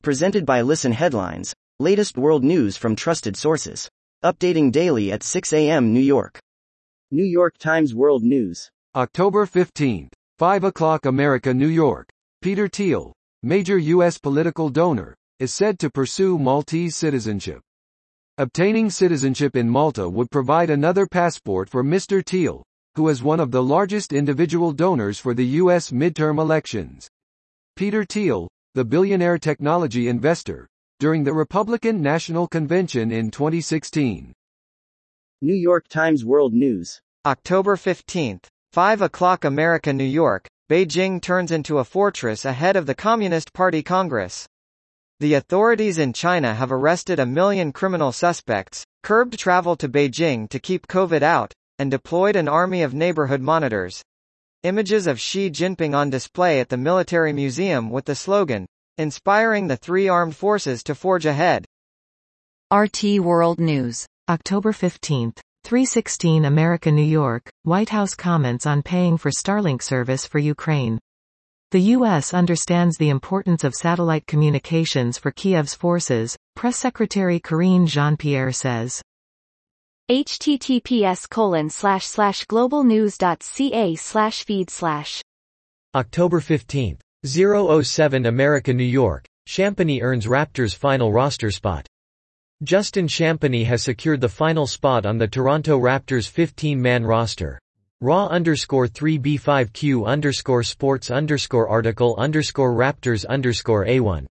Presented by Listen Headlines, latest world news from trusted sources. Updating daily at 6 a.m. New York. New York Times World News. October 15th, 5 o'clock America, New York. Peter Thiel, major U.S. political donor, is said to pursue Maltese citizenship. Obtaining citizenship in Malta would provide another passport for Mr. Thiel, who is one of the largest individual donors for the U.S. midterm elections. Peter Thiel, the billionaire technology investor, during the Republican National Convention in 2016. New York Times World News. October 15th, 5 o'clock America, New York. Beijing turns into a fortress ahead of the Communist Party Congress. The authorities in China have arrested 1 million criminal suspects, curbed travel to Beijing to keep COVID out, and deployed an army of neighborhood monitors. Images of Xi Jinping on display at the Military Museum with the slogan, "Inspiring the Three Armed Forces to Forge Ahead." RT World News. October 15th, 3:16 America, New York. White House comments on paying for Starlink service for Ukraine. The U.S. understands the importance of satellite communications for Kiev's forces, Press Secretary Karine Jean-Pierre says. https://globalnews.ca/feed/. October 15th, 007 America, New York. Champagny earns Raptors' final roster spot. Justin Champagny has secured the final spot on the Toronto Raptors 15-man roster. raw_3b5q_sports_article_raptors_A1.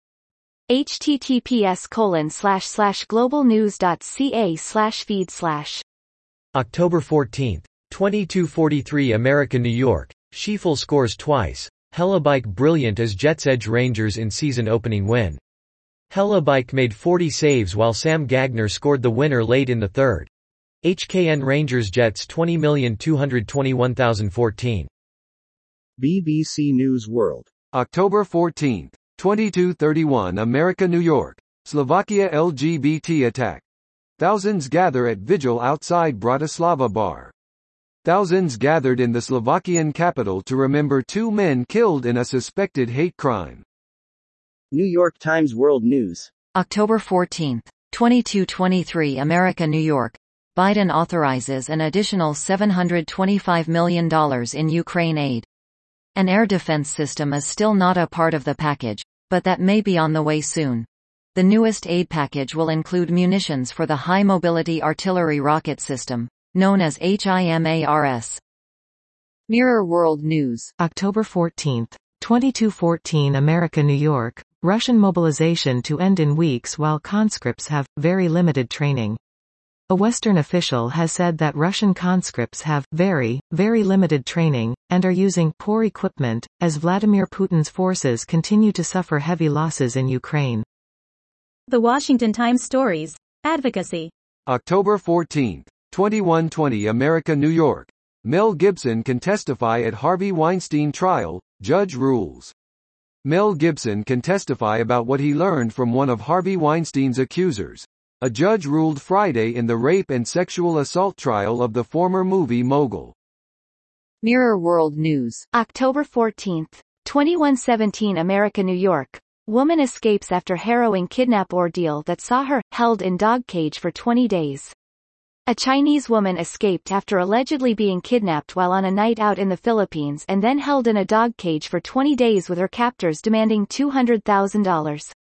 https://globalnews.ca/feed/. October 14th, 22:43 America, New York. Schieffel scores twice. Hellebuik brilliant as Jets edge Rangers in season opening win. Hellebuik made 40 saves while Sam Gagner scored the winner late in the third. HKN Rangers Jets 20,221,014. BBC News World. October 14th, 22:31 America, New York. Slovakia LGBT attack. Thousands gather at vigil outside Bratislava bar. Thousands gathered in the Slovakian capital to remember 2 men killed in a suspected hate crime. New York Times World News. October 14th, 22:23 America, New York. Biden authorizes an additional $725 million in Ukraine aid. An air defense system is still not a part of the package, but that may be on the way soon. The newest aid package will include munitions for the High Mobility Artillery Rocket System, known as HIMARS. Mirror World News. October 14th, 22:14 America, New York. Russian mobilization to end in weeks while conscripts have very limited training. A Western official has said that Russian conscripts have very limited training, and are using poor equipment, as Vladimir Putin's forces continue to suffer heavy losses in Ukraine. The Washington Times Stories. Advocacy. October 14th, 21:20 America, New York. Mel Gibson can testify at Harvey Weinstein trial, judge rules. Mel Gibson can testify about what he learned from one of Harvey Weinstein's accusers. A judge ruled Friday in the rape and sexual assault trial of the former movie mogul. Mirror World News. October 14th, 2117 America, New York. Woman escapes after harrowing kidnap ordeal that saw her held in dog cage for 20 days. A Chinese woman escaped after allegedly being kidnapped while on a night out in the Philippines and then held in a dog cage for 20 days with her captors demanding $200,000.